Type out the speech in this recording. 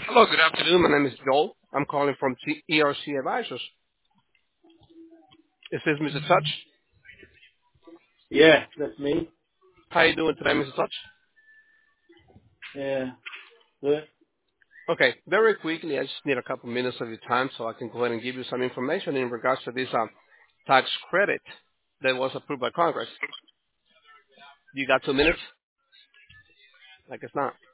Hello, good afternoon. My name is Joel. I'm calling from ERC Advisors. Is this Mr. Touch? Yeah, that's me. How you doing today, Mr. Touch? Yeah, good. Okay, very quickly, I just need a couple minutes of your time so I can go ahead and give you some information in regards to this tax credit that was approved by Congress. You got 2 minutes? Like it's not.